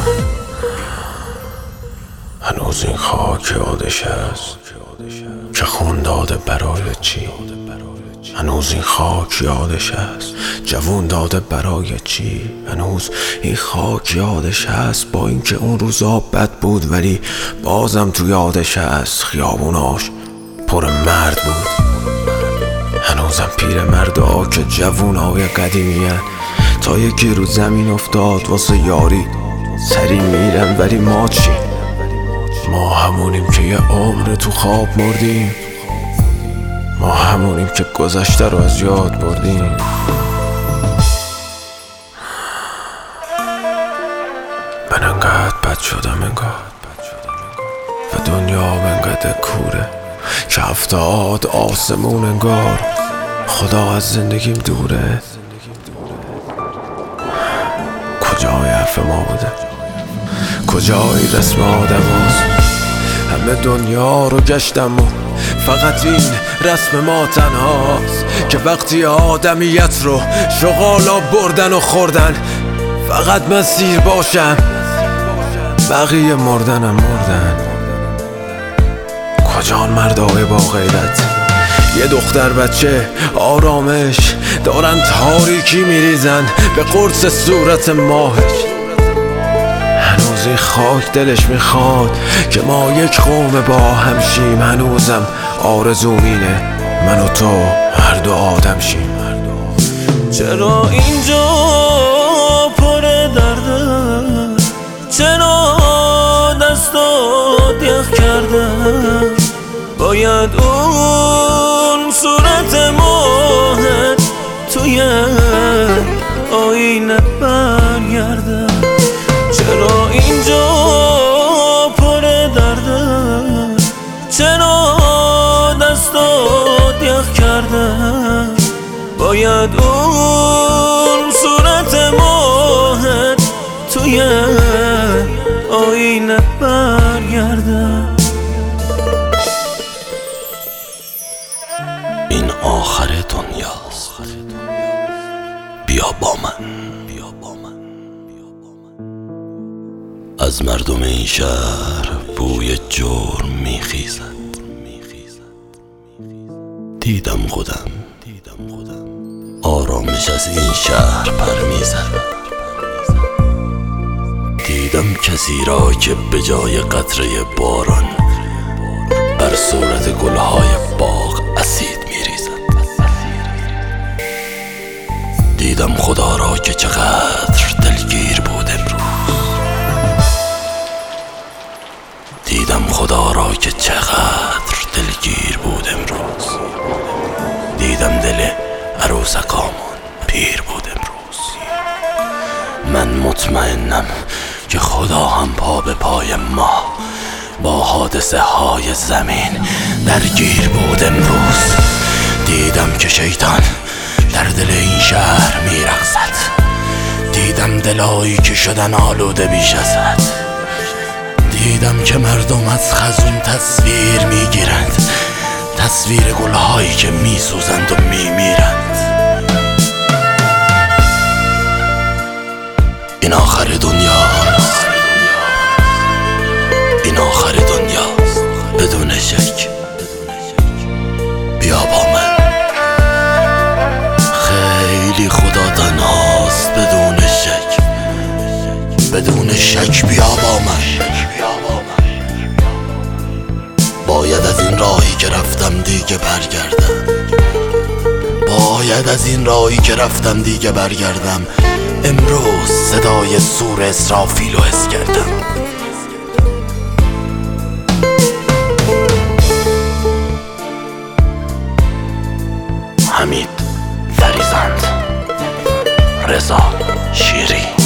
هنوز این خاک یادش هست که خون داده برای چی؟ هنوز این خاک یادش هست جوون داده برای چی؟ هنوز این خاک یادش هست با اینکه اون روزا بد بود ولی بازم تو یادش هست خیابوناش پر مرد بود. هنوزم پیر مردا که جوونای قدیمی‌ان تا یکی رو زمین افتاد واسه یاری سری میرن ولی ما چی؟ ما همونیم که یه عمر تو خواب مردیم، ما همونیم که گذشته رو از یاد بردیم. من انقدر بد شدم انگار و دنیا انقدر کوره که 70 آسمون انگار خدا از زندگیم دوره. کجای حرف ما بوده؟ کجای رسم آدم هست؟ همه دنیا رو گشتم و فقط این رسم ما تنهاست که وقتی آدمیت رو شغالا بردن و خوردن فقط من سیر باشم بقیه مردنم مردن. کجان مردای با غیرت؟ یه دختر بچه آرامش دارن تاریکی میریزن به قرص صورت ماهش. هنوز این خاک دلش میخواد که ما یک قوم با هم شیم. هنوزم آرزوم اینه من و تو هر دو آدم شیم. چرا اینجا پر درده؟ چرا دستات یخ کرده؟ باید اون صورت ماهت توی آینه برگرده. چرا اینجا پر درده؟ چرا دستات یخ کرده؟ باید اون صورت ماهت توی آینه برگرده. این آخر دنیاست، بیا با من. از مردم این شهر بوی جرم میخیزد. دیدم خودم آرامش از این شهر پر میزد. دیدم کسی را که به جای قطره باران بر صورت گلهای باغ اسید میریزد. دیدم خدا را که چقدر دلگیر بود امروز. دیدم خدا را که چقدر دلگیر بود امروز. دیدم دل عروسکامون پیر بود امروز. من مطمئنم که خدا هم پا به پای ما با حادثه های زمین درگیر بود امروز. دیدم که شیطان در دل این شهر میرقصد. دیدم دلایی که شدن آلوده بیش از حد. دیدم که مردم از خزون تصویر میگیرند، تصویر گلهایی که میسوزند و میمیرند. این آخر دنیاست، این آخر دنیاست بدون شک. بیا با من. خیلی خدا تنهاست بدون شک، بدون شک. بیا با من. باید از این راهی که رفتم دیگه برگردم. باید از این راهی که رفتم دیگه برگردم. امروز صدای سور اسرافیل رو حس کردم. حمید فریزند، رضا شیری.